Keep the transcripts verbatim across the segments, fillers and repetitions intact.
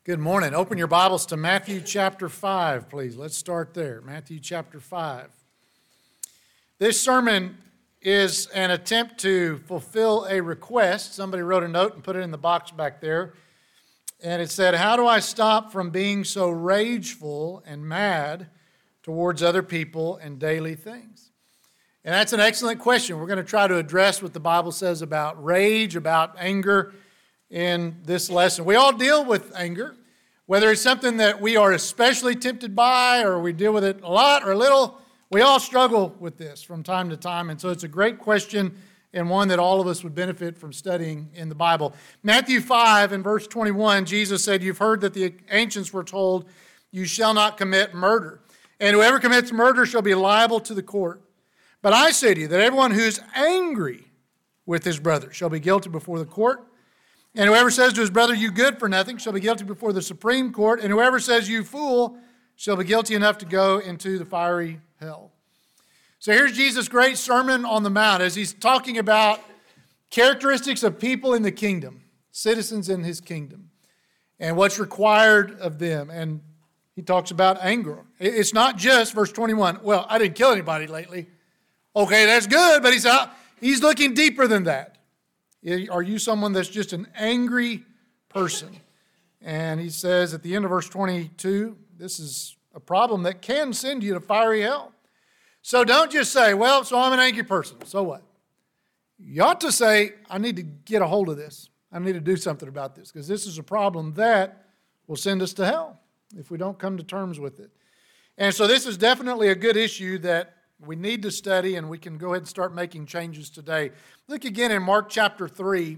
Good morning. Open your Bibles to Matthew chapter five, please. Let's start there. Matthew chapter five. This sermon is an attempt to fulfill a request. Somebody wrote a note and put it in the box back there. And it said, how do I stop from being so rageful and mad towards other people and daily things? And that's an excellent question. We're going to try to address what the Bible says about rage, about anger, in this lesson. We all deal with anger, whether it's something that we are especially tempted by or we deal with it a lot or a little. We all struggle with this from time to time, and so it's a great question and one that all of us would benefit from studying in the Bible. Matthew five and verse twenty-one, Jesus said, you've heard that the ancients were told, you shall not commit murder, and whoever commits murder shall be liable to the court. But I say to you that everyone who is angry with his brother shall be guilty before the court. And whoever says to his brother, you good for nothing, shall be guilty before the Supreme Court. And whoever says, you fool, shall be guilty enough to go into the fiery hell. So here's Jesus' great Sermon on the Mount as he's talking about characteristics of people in the kingdom, citizens in his kingdom, and what's required of them. And he talks about anger. It's not just, verse twenty-one, well, I didn't kill anybody lately. Okay, that's good, but he's out, he's looking deeper than that. Are you someone that's just an angry person? And he says at the end of verse twenty-two, this is a problem that can send you to fiery hell. So don't just say, well, so I'm an angry person. So what? You ought to say, I need to get a hold of this. I need to do something about this because this is a problem that will send us to hell if we don't come to terms with it. And so this is definitely a good issue that we need to study, and we can go ahead and start making changes today. Look again in Mark chapter three,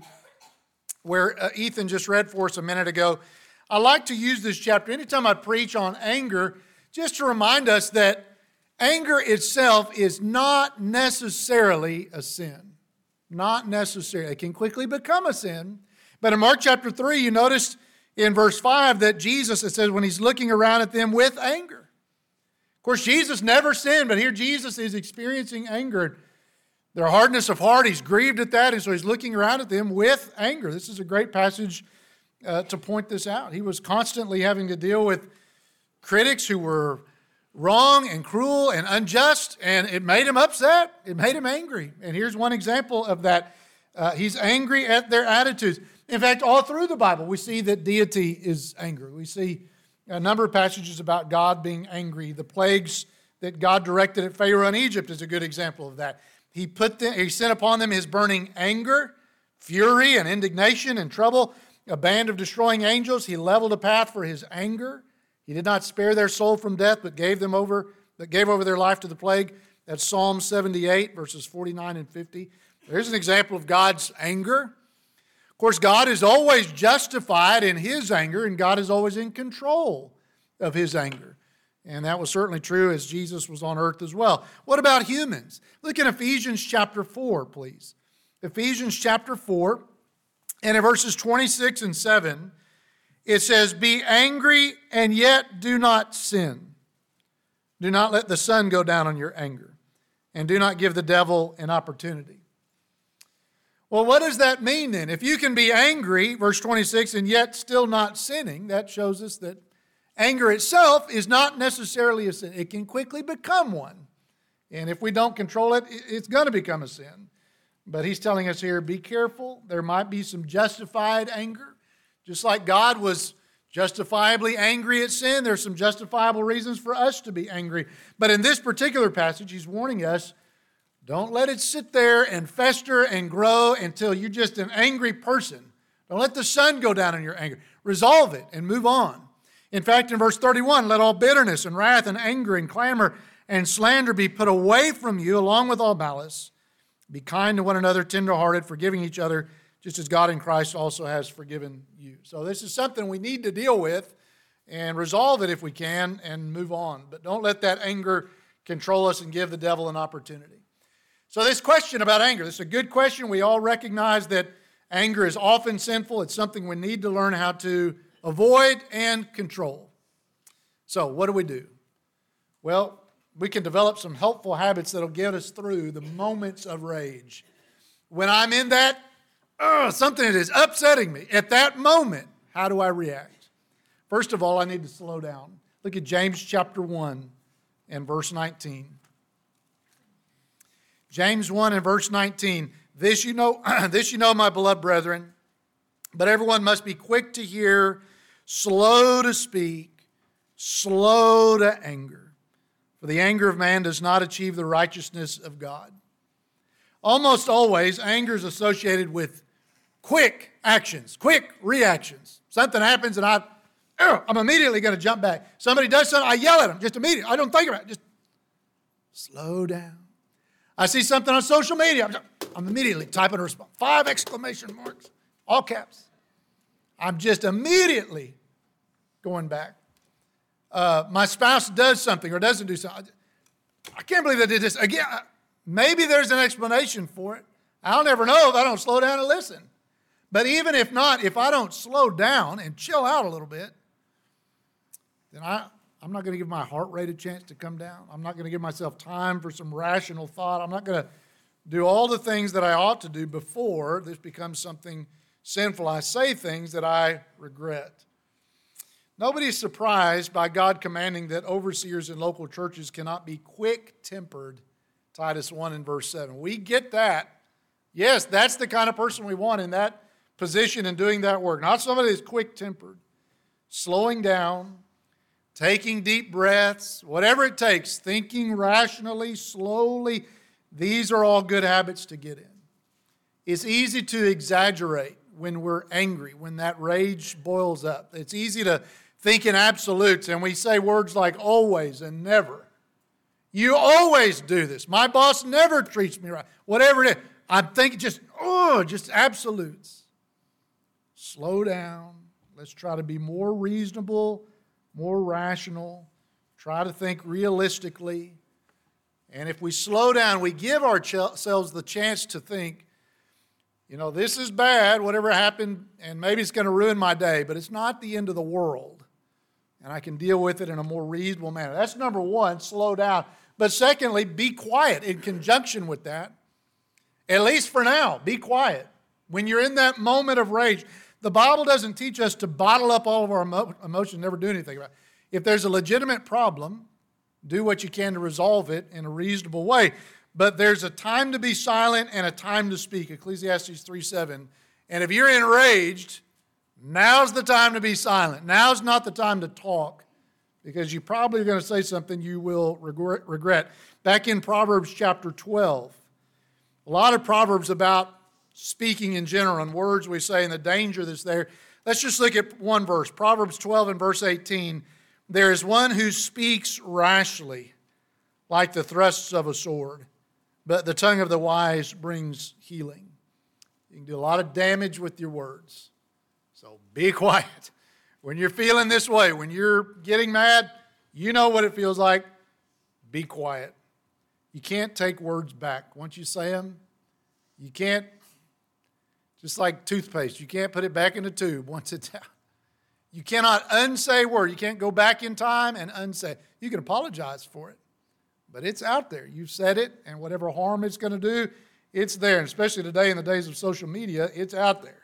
where uh, Ethan just read for us a minute ago. I like to use this chapter anytime I preach on anger, just to remind us that anger itself is not necessarily a sin. Not necessarily. It can quickly become a sin. But in Mark chapter three, you notice in verse five that Jesus, it says, when he's looking around at them with anger. Of course, Jesus never sinned, but here Jesus is experiencing anger. Their hardness of heart, he's grieved at that, and so he's looking around at them with anger. This is a great passage uh, to point this out. He was constantly having to deal with critics who were wrong and cruel and unjust, and it made him upset. It made him angry. And here's one example of that. Uh, he's angry at their attitudes. In fact, all through the Bible, we see that deity is angry. We see a number of passages about God being angry. The plagues that God directed at Pharaoh and Egypt is a good example of that. He put them, he sent upon them his burning anger, fury, and indignation and trouble, a band of destroying angels. He leveled a path for his anger. He did not spare their soul from death, but gave them over, but gave over their life to the plague. That's Psalm seventy-eight, verses forty-nine and fifty. There's an example of God's anger. Of course, God is always justified in his anger, and God is always in control of his anger. And that was certainly true as Jesus was on earth as well. What about humans? Look in Ephesians chapter four, please. Ephesians chapter four, and in verses twenty-six and seven, it says, be angry and yet do not sin. Do not let the sun go down on your anger, and do not give the devil an opportunity. Well, what does that mean then? If you can be angry, verse twenty-six, and yet still not sinning, that shows us that anger itself is not necessarily a sin. It can quickly become one. And if we don't control it, it's going to become a sin. But he's telling us here, be careful. There might be some justified anger. Just like God was justifiably angry at sin, there's some justifiable reasons for us to be angry. But in this particular passage, he's warning us, don't let it sit there and fester and grow until you're just an angry person. Don't let the sun go down in your anger. Resolve it and move on. In fact, in verse thirty-one, let all bitterness and wrath and anger and clamor and slander be put away from you along with all malice. Be kind to one another, tenderhearted, forgiving each other, just as God in Christ also has forgiven you. So this is something we need to deal with and resolve it if we can and move on. But don't let that anger control us and give the devil an opportunity. So this question about anger, this is a good question. We all recognize that anger is often sinful. It's something we need to learn how to avoid and control. So what do we do? Well, we can develop some helpful habits that will get us through the moments of rage. When I'm in that, uh, something that is upsetting me, at that moment, how do I react? First of all, I need to slow down. Look at James chapter one and verse nineteen. James one and verse nineteen. This you know, this you know, my beloved brethren, but everyone must be quick to hear, slow to speak, slow to anger. For the anger of man does not achieve the righteousness of God. Almost always, anger is associated with quick actions, quick reactions. Something happens and I, I'm immediately going to jump back. Somebody does something, I yell at them just immediately. I don't think about it. Just slow down. I see something on social media, I'm, I'm immediately typing a response. Five exclamation marks, all caps. I'm just immediately going back. Uh, my spouse does something or doesn't do something. I can't believe they did this. Again, maybe there's an explanation for it. I'll never know if I don't slow down and listen. But even if not, if I don't slow down and chill out a little bit, then I, I'm not going to give my heart rate a chance to come down. I'm not going to give myself time for some rational thought. I'm not going to do all the things that I ought to do before this becomes something sinful. I say things that I regret. Nobody's surprised by God commanding that overseers in local churches cannot be quick-tempered, Titus one and verse seven. We get that. Yes, that's the kind of person we want in that position and doing that work. Not somebody that's quick-tempered, slowing down, taking deep breaths, whatever it takes, thinking rationally, slowly. These are all good habits to get in. It's easy to exaggerate when we're angry, when that rage boils up. It's easy to think in absolutes, and we say words like always and never. You always do this. My boss never treats me right. Whatever it is. I'm thinking just, oh, just absolutes. Slow down. Let's try to be more reasonable, more rational. Try to think realistically. And if we slow down, we give ourselves the chance to think, you know, this is bad, whatever happened, and maybe it's going to ruin my day, but it's not the end of the world. And I can deal with it in a more reasonable manner. That's number one, slow down. But secondly, be quiet in conjunction with that. At least for now, be quiet. When you're in that moment of rage, the Bible doesn't teach us to bottle up all of our emo- emotions and never do anything about it. If there's a legitimate problem, do what you can to resolve it in a reasonable way. But there's a time to be silent and a time to speak, Ecclesiastes three seven. And if you're enraged, now's the time to be silent. Now's not the time to talk because you're probably going to say something you will regret. Back in Proverbs chapter twelve, a lot of Proverbs about speaking in general and words we say and the danger that's there. Let's just look at one verse. Proverbs twelve and verse eighteen. There is one who speaks rashly like the thrusts of a sword, but the tongue of the wise brings healing. You can do a lot of damage with your words. So be quiet. When you're feeling this way, when you're getting mad, you know what it feels like. Be quiet. You can't take words back. Once you say them, you can't, just like toothpaste, you can't put it back in the tube once it's out. You cannot unsay word. You can't go back in time and unsay. You can apologize for it, but it's out there. You've said it, and whatever harm it's going to do, it's there. And especially today in the days of social media, it's out there.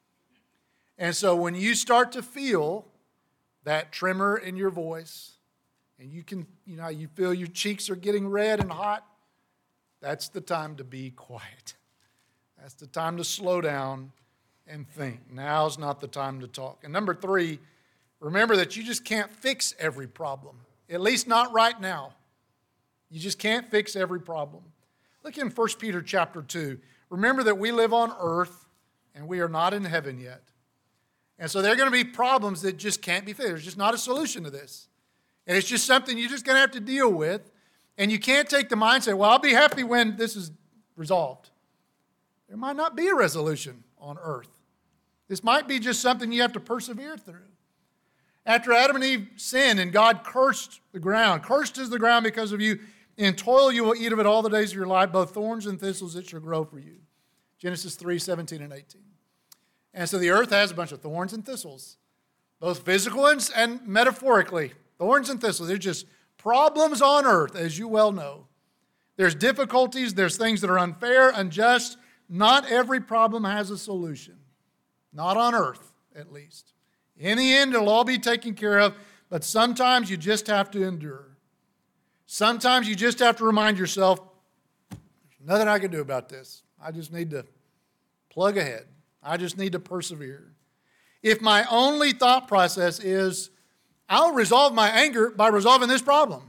And so when you start to feel that tremor in your voice, and you can, you know, you feel your cheeks are getting red and hot, that's the time to be quiet. That's the time to slow down and think. Now's not the time to talk. And number three, remember that you just can't fix every problem, at least not right now. You just can't fix every problem. Look in First Peter chapter two. Remember that we live on earth and we are not in heaven yet. And so there are going to be problems that just can't be fixed. There's just not a solution to this. And it's just something you're just going to have to deal with. And you can't take the mindset, well, I'll be happy when this is resolved. There might not be a resolution on earth. This might be just something you have to persevere through. After Adam and Eve sinned and God cursed the ground, cursed is the ground because of you. In toil you will eat of it all the days of your life, both thorns and thistles it shall grow for you. Genesis three, seventeen and eighteen. And so the earth has a bunch of thorns and thistles, both physical and, and metaphorically. Thorns and thistles. They're just problems on earth, as you well know. There's difficulties. There's things that are unfair, unjust. Not every problem has a solution. Not on earth, at least. In the end, it'll all be taken care of, but sometimes you just have to endure. Sometimes you just have to remind yourself, there's nothing I can do about this. I just need to plug ahead. I just need to persevere. If my only thought process is, I'll resolve my anger by resolving this problem.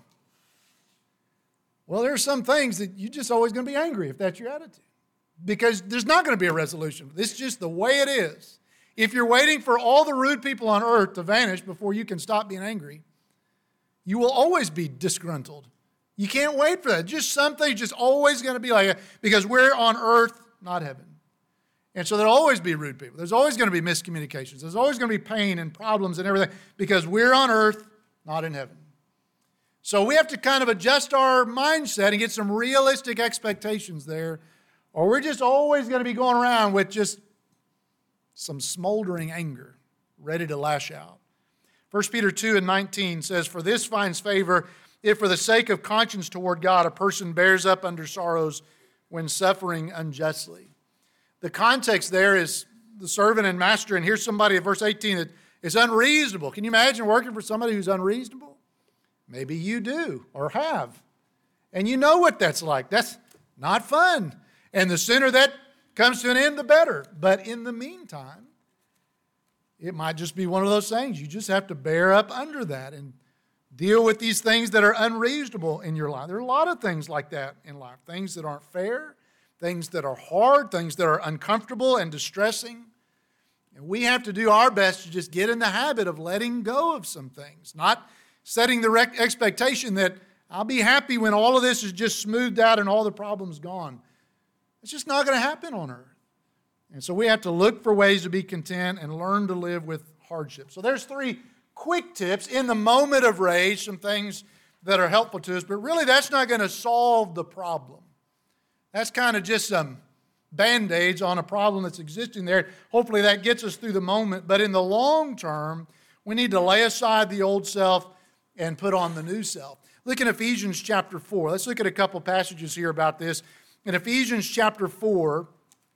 Well, there are some things that you're just always going to be angry if that's your attitude. Because there's not going to be a resolution. This is just the way it is. If you're waiting for all the rude people on earth to vanish before you can stop being angry, you will always be disgruntled. You can't wait for that. Just some things just always going to be like that because we're on earth, not heaven. And so there'll always be rude people. There's always going to be miscommunications. There's always going to be pain and problems and everything because we're on earth, not in heaven. So we have to kind of adjust our mindset and get some realistic expectations there, or we're just always going to be going around with just some smoldering anger, ready to lash out. First Peter two and nineteen says, "For this finds favor if for the sake of conscience toward God a person bears up under sorrows when suffering unjustly." The context there is the servant and master, and here's somebody at verse eighteen that is unreasonable. Can you imagine working for somebody who's unreasonable? Maybe you do or have. And you know what that's like. That's not fun. And the sooner that comes to an end, the better. But in the meantime, it might just be one of those things. You just have to bear up under that and deal with these things that are unreasonable in your life. There are a lot of things like that in life. Things that aren't fair, things that are hard, things that are uncomfortable and distressing. And we have to do our best to just get in the habit of letting go of some things, not setting the rec- expectation that I'll be happy when all of this is just smoothed out and all the problems gone. It's just not going to happen on earth. And so we have to look for ways to be content and learn to live with hardship. So there's three quick tips in the moment of rage, some things that are helpful to us, but really that's not going to solve the problem. That's kind of just some Band-Aids on a problem that's existing there. Hopefully that gets us through the moment, but in the long term, we need to lay aside the old self and put on the new self. Look in Ephesians chapter four. Let's look at a couple passages here about this. In Ephesians chapter four,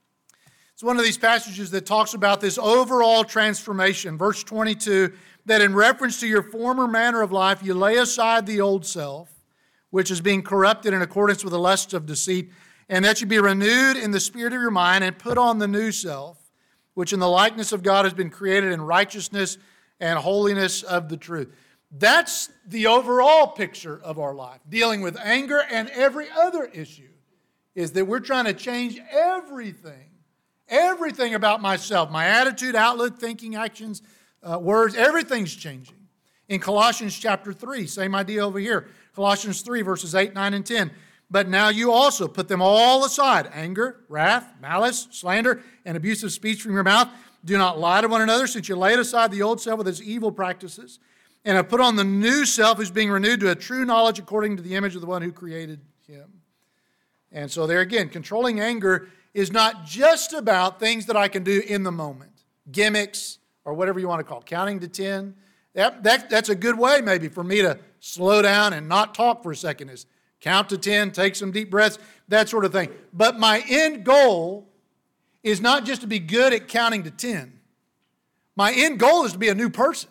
it's one of these passages that talks about this overall transformation. Verse twenty-two, that in reference to your former manner of life, you lay aside the old self, which is being corrupted in accordance with the lusts of deceit, and that you be renewed in the spirit of your mind and put on the new self, which in the likeness of God has been created in righteousness and holiness of the truth. That's the overall picture of our life. Dealing with anger and every other issue is that we're trying to change everything. Everything about myself, my attitude, outlook, thinking, actions, uh, words, everything's changing. In Colossians chapter three, same idea over here. Colossians three, verses eight, nine, and ten. But now you also put them all aside, anger, wrath, malice, slander, and abusive speech from your mouth. Do not lie to one another, since you laid aside the old self with its evil practices, and have put on the new self, who's being renewed to a true knowledge according to the image of the one who created him. And so there again, controlling anger is not just about things that I can do in the moment, gimmicks or whatever you want to call it, counting to ten. That, that, that's a good way maybe for me to slow down and not talk for a second, is count to ten, take some deep breaths, that sort of thing. But my end goal is not just to be good at counting to ten. My end goal is to be a new person.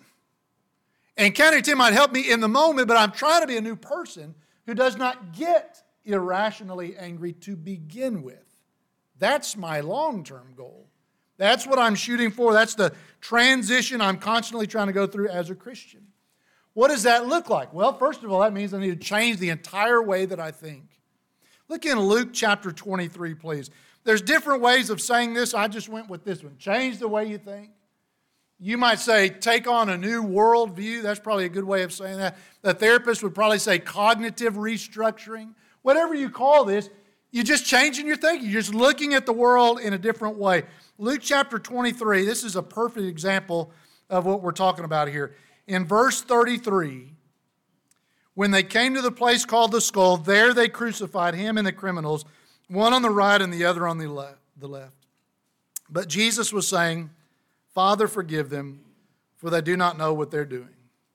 And counting to ten might help me in the moment, but I'm trying to be a new person who does not get irrationally angry to begin with. That's my long-term goal. That's what I'm shooting for. That's the transition I'm constantly trying to go through as a Christian. What does that look like? Well, first of all, that means I need to change the entire way that I think. Look in Luke chapter twenty-three, please. There's different ways of saying this. I just went with this one. Change the way you think. You might say, take on a new worldview. That's probably a good way of saying that. The therapist would probably say cognitive restructuring. Whatever you call this, you're just changing your thinking. You're just looking at the world in a different way. Luke chapter twenty-three, this is a perfect example of what we're talking about here. In verse thirty-three, when they came to the place called the Skull, there they crucified him and the criminals, one on the right and the other on the left. The left. But Jesus was saying, Father, forgive them, for they do not know what they're doing.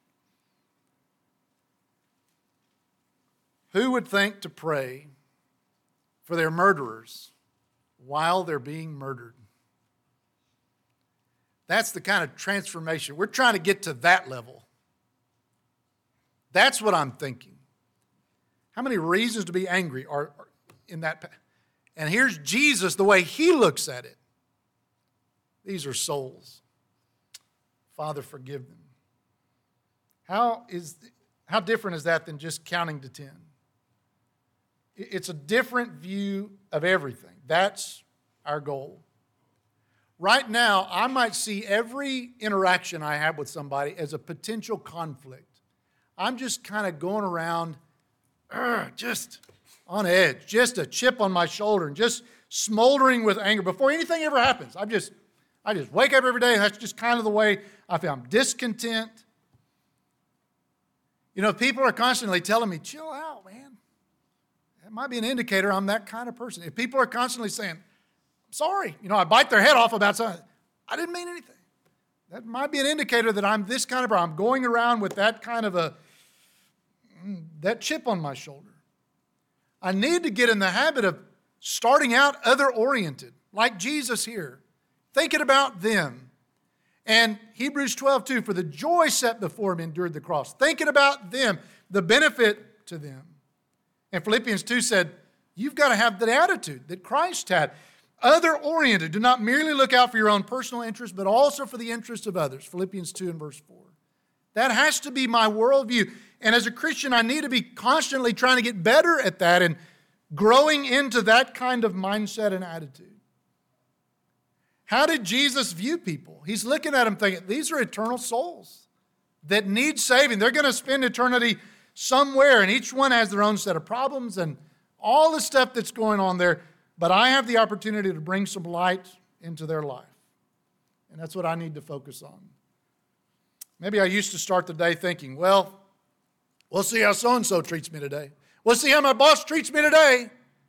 Who would think to pray for their murderers while they're being murdered? That's the kind of transformation. We're trying to get to that level. That's what I'm thinking. How many reasons to be angry are in that? And here's Jesus, the way he looks at it. These are souls. Father, forgive them. How is, how different is that than just counting to ten? It's a different view of everything. That's our goal. Right now, I might see every interaction I have with somebody as a potential conflict. I'm just kind of going around just on edge, just a chip on my shoulder, and just smoldering with anger before anything ever happens. I just, I just wake up every day, and that's just kind of the way I feel. I'm discontent. You know, people are constantly telling me, chill out, man. That might be an indicator I'm that kind of person. If people are constantly saying, I'm sorry, you know, I bite their head off about something, I didn't mean anything. That might be an indicator that I'm this kind of person. I'm going around with that kind of a, that chip on my shoulder. I need to get in the habit of starting out other-oriented, like Jesus here, thinking about them. And Hebrews twelve two, for the joy set before him endured the cross, thinking about them, the benefit to them. And Philippians two said, you've got to have the attitude that Christ had. Other-oriented. Do not merely look out for your own personal interest, but also for the interests of others. Philippians two and verse four. That has to be my worldview. And as a Christian, I need to be constantly trying to get better at that and growing into that kind of mindset and attitude. How did Jesus view people? He's looking at them thinking, these are eternal souls that need saving. They're going to spend eternity somewhere, and each one has their own set of problems and all the stuff that's going on there. But I have the opportunity to bring some light into their life. And that's what I need to focus on. Maybe I used to start the day thinking, well, we'll see how so-and-so treats me today. We'll see how my boss treats me today.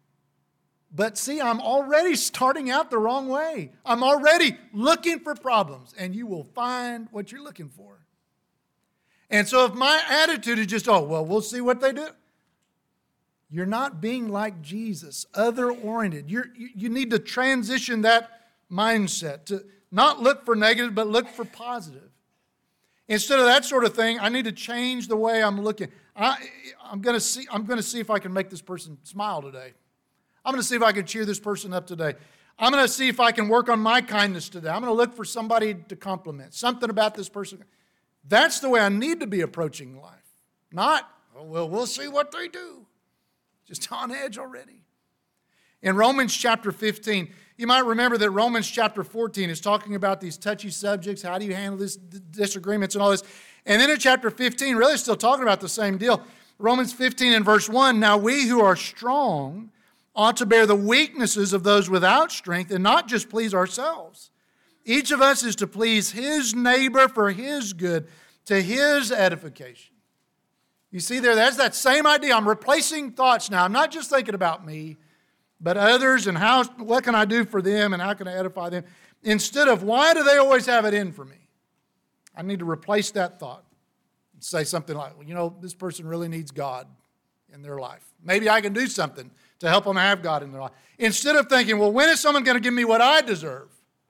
But see, I'm already starting out the wrong way. I'm already looking for problems, and you will find what you're looking for. And so if my attitude is just, oh, well, we'll see what they do. You're not being like Jesus, other-oriented. You're, you you need to transition that mindset to not look for negative, but look for positive. Instead of that sort of thing, I need to change the way I'm looking. I, I'm going to see. I'm going to see if I can make this person smile today. I'm going to see if I can cheer this person up today. I'm going to see if I can work on my kindness today. I'm going to look for somebody to compliment, something about this person. That's the way I need to be approaching life. Not, oh, well, we'll see what they do. Just on edge already. In Romans chapter fifteen, you might remember that Romans chapter fourteen is talking about these touchy subjects. How do you handle this disagreements and all this? And then in chapter fifteen, really still talking about the same deal. Romans fifteen and verse one, now we who are strong ought to bear the weaknesses of those without strength and not just please ourselves. Each of us is to please his neighbor for his good, to his edification. You see there, that's that same idea. I'm replacing thoughts now. I'm not just thinking about me, but others and how, what can I do for them and how can I edify them? Instead of, why do they always have it in for me? I need to replace that thought and say something like, well, you know, this person really needs God in their life. Maybe I can do something to help them have God in their life. Instead of thinking, well, when is someone going to give me what I deserve?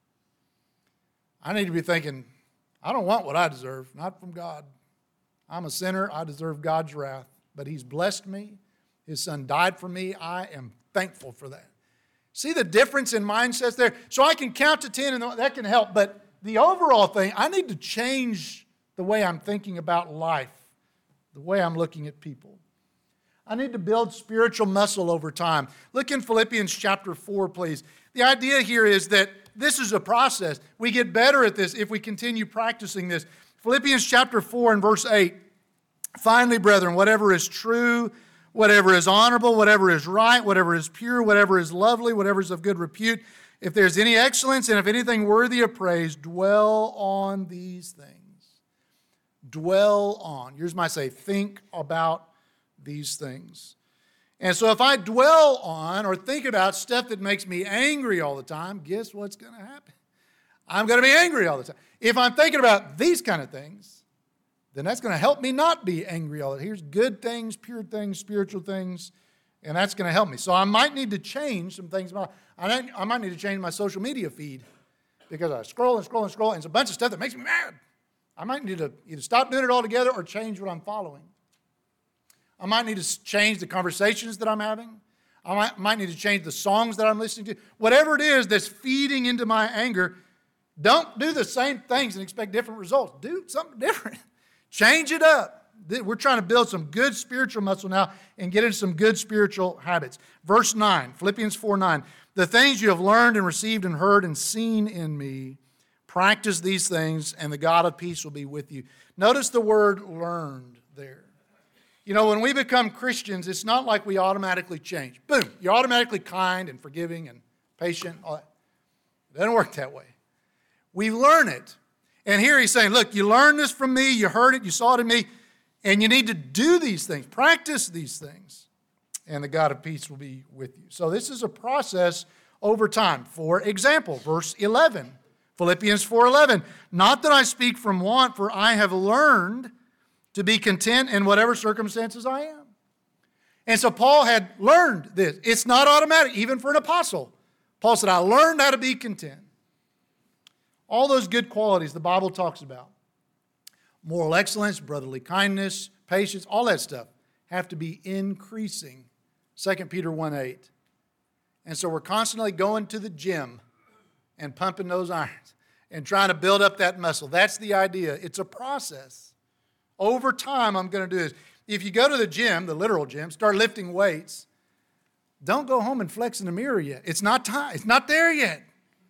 I need to be thinking, I don't want what I deserve, not from God. I'm a sinner. I deserve God's wrath. But he's blessed me. His son died for me. I am thankful for that. See the difference in mindsets there? So I can count to ten and that can help. But the overall thing, I need to change the way I'm thinking about life, the way I'm looking at people. I need to build spiritual muscle over time. Look in Philippians chapter four, please. The idea here is that this is a process. We get better at this if we continue practicing this. Philippians chapter four and verse eight. Finally, brethren, whatever is true, whatever is honorable, whatever is right, whatever is pure, whatever is lovely, whatever is of good repute, if there's any excellence and if anything worthy of praise, dwell on these things. Dwell on. Yours might say, think about these things. And so if I dwell on or think about stuff that makes me angry all the time, guess what's going to happen? I'm going to be angry all the time. If I'm thinking about these kind of things, then that's going to help me not be angry all the time. Here's good things, pure things, spiritual things, and that's going to help me. So I might need to change some things. I might need to change my social media feed because I scroll and scroll and scroll, and it's a bunch of stuff that makes me mad. I might need to either stop doing it altogether or change what I'm following. I might need to change the conversations that I'm having. I might, might need to change the songs that I'm listening to. Whatever it is that's feeding into my anger, don't do the same things and expect different results. Do something different. Change it up. We're trying to build some good spiritual muscle now and get into some good spiritual habits. Verse nine, Philippians four nine. The things you have learned and received and heard and seen in me, practice these things, and the God of peace will be with you. Notice the word learned there. You know, when we become Christians, it's not like we automatically change. Boom, you're automatically kind and forgiving and patient. All that. It doesn't work that way. We learn it. And here he's saying, look, you learned this from me, you heard it, you saw it in me, and you need to do these things, practice these things, and the God of peace will be with you. So this is a process over time. For example, verse eleven, Philippians four eleven, not that I speak from want, for I have learned to be content in whatever circumstances I am. And so Paul had learned this. It's not automatic, even for an apostle. Paul said, I learned how to be content. All those good qualities the Bible talks about, moral excellence, brotherly kindness, patience, all that stuff, have to be increasing. Second Peter one eight. And so we're constantly going to the gym and pumping those irons and trying to build up that muscle. That's the idea. It's a process. Over time, I'm going to do this. If you go to the gym, the literal gym, start lifting weights, don't go home and flex in the mirror yet. It's not time. It's not there yet.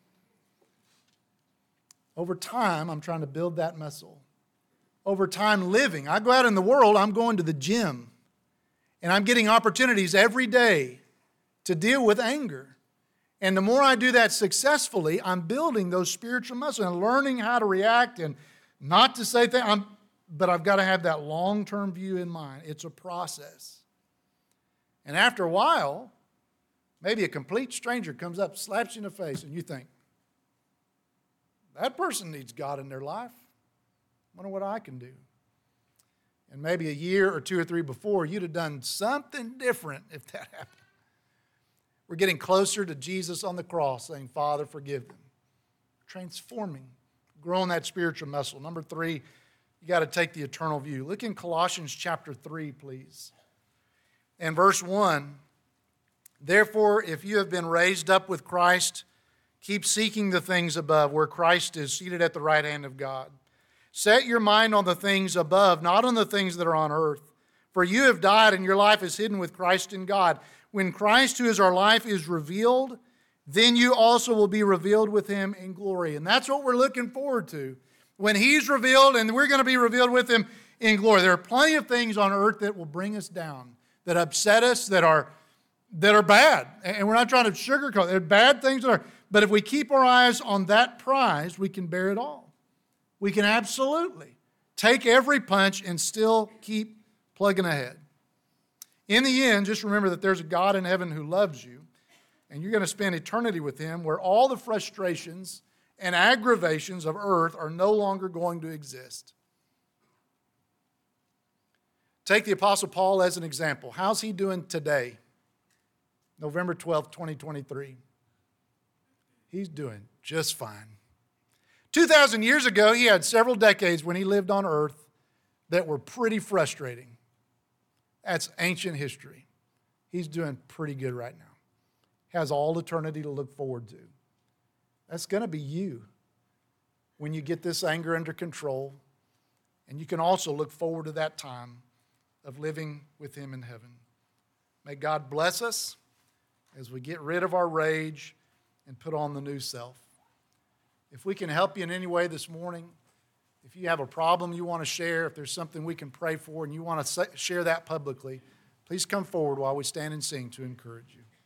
Over time, I'm trying to build that muscle. Over time living, I go out in the world, I'm going to the gym, and I'm getting opportunities every day to deal with anger. And the more I do that successfully, I'm building those spiritual muscles and learning how to react and not to say things. I'm, but I've got to have that long-term view in mind. It's a process. And after a while, maybe a complete stranger comes up, slaps you in the face, and you think, that person needs God in their life. I wonder what I can do. And maybe a year or two or three before, you'd have done something different if that happened. We're getting closer to Jesus on the cross, saying, Father, forgive them. Transforming, growing that spiritual muscle. Number three, you got to take the eternal view. Look in Colossians chapter three, please. And verse one, therefore, if you have been raised up with Christ, keep seeking the things above, where Christ is seated at the right hand of God. Set your mind on the things above, not on the things that are on earth. For you have died, and your life is hidden with Christ in God. When Christ, who is our life, is revealed, then you also will be revealed with him in glory. And that's what we're looking forward to. When he's revealed, and we're going to be revealed with him in glory. There are plenty of things on earth that will bring us down, that upset us, that are, that are bad. And we're not trying to sugarcoat. There are bad things that are. But if we keep our eyes on that prize, we can bear it all. We can absolutely take every punch and still keep plugging ahead. In the end, just remember that there's a God in heaven who loves you, and you're going to spend eternity with him where all the frustrations and aggravations of earth are no longer going to exist. Take the Apostle Paul as an example. How's he doing today? November twelfth, twenty twenty-three. He's doing just fine. two thousand years ago, he had several decades when he lived on earth that were pretty frustrating. That's ancient history. He's doing pretty good right now. Has all eternity to look forward to. That's going to be you when you get this anger under control. And you can also look forward to that time of living with him in heaven. May God bless us as we get rid of our rage and put on the new self. If we can help you in any way this morning, if you have a problem you want to share, if there's something we can pray for and you want to share that publicly, please come forward while we stand and sing to encourage you.